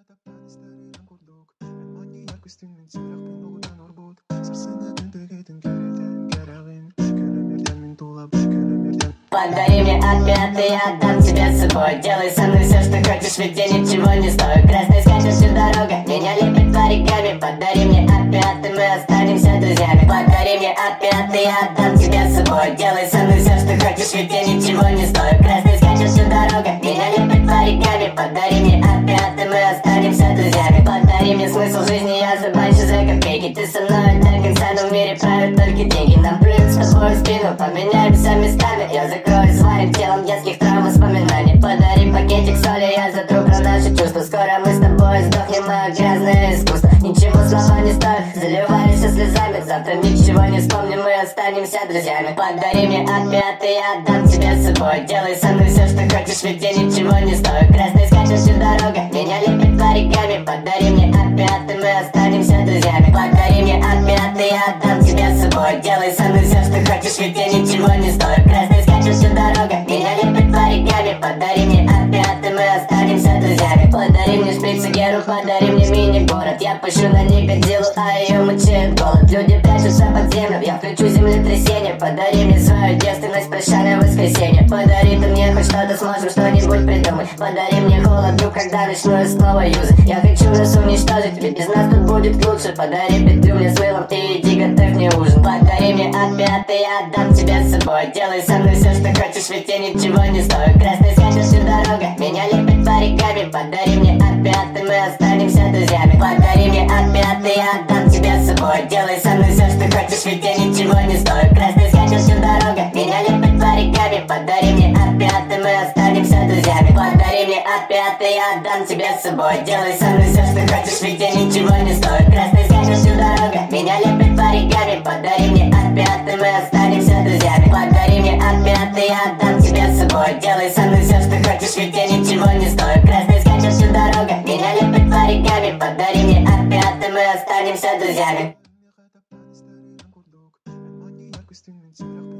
Таптаны старыйдан курдук мен маньяк күстүнмүн сыйрак пиндогудан орбут сарсына түнтөгөтүн көрөтөн керагын күнүмөрдөн мен тулап күнүмөрдөн. Подари мне опять, и я отдам тебя с собой. Делай со мной все, что хочешь, ведь я ничего не стою. Красной скачет всю дорогу, меня лепит париками. Подари мне опять, и мы останемся друзьями. Подари мне опять, и я отдам тебя с собой. Делай со мной все, что хочешь, ведь я ничего не стою. Красной скачет всю дорогу, меня лепит париками. Подари мне опять, и мы останемся друзьями. Подари мне смысл жизни, я забанчу за копейки. Ты со мной до конца, но в мире правят только деньги. Нам плюнуть с тобой в спину, поменяемся местами. Я закрою своим телом детских травм воспоминаний. Подари пакетик соли, я затру про наши чувства. Скоро мы с тобой сдохнем, мое грязное искусство. Ничего слова не стоит, заливаешься слезами. Завтра ничего не вспомним, мы останемся друзьями. Подари мне опять, и я отдам тебя с собой. Делай со мной все, что хочешь, ведь я ничего не стою. Красной скачет всю дорогу, меня лепит париками. Подари мне опять, и мы останемся друзьями. Подари мне опять, и я отдам тебя с собой. Делай со мной все, что хочешь, ведь я ничего не стою. Красной скачет всю дорогу, меня лепит париками. Подари мне опять, и мы останемся друзьями. Подари мне шприц и геру, подари мне мини-город. Я пущу на них годзиллу, а ее мучает голод. Люди прячутся под землю, я включу землетрясение. Подари мне свою девственность, прощальное воскресенье. Подари ты мне хоть что-то, сможем что-нибудь придумать. Подари мне холод, вдруг, когда начну я снова юзать. Я хочу нас уничтожить, ведь без нас тут будет лучше. Подари петлю мне с мылом, ты иди готовь мне ужин. Подари мне опять, и я отдам тебя с собой. Делай со мной все, что хочешь, ведь я ничего не стою. Красной скачет всю дорогу, меня лепит париками. Подари мне опять, и мы останемся друзьями. Подари мне опять, и я отдам тебя с собой. Делай со мной все, что хочешь, ведь я ничего не стою. Красной скачет всю дорогу, меня лепит париками. Подари мне опять, и мы останемся друзьями. Подари мне опять, и я отдам тебя с собой. Делай со мной все, что хочешь, ведь я ничего не стою. Красной скачет всю дорогу, меня лепит париками. Подари мне опять, и мы останемся друзьями. Подари мне опять, и я отдам тебя с собой. Делай со мной все, что хочешь, ведь я ничего не стою. Красной скачет всю дорогу, меня лепит париками. Подари мне опять, и мы останемся друзьями. Таптаны старыйдан курдук мен маньяк күстүнмүн сыйрак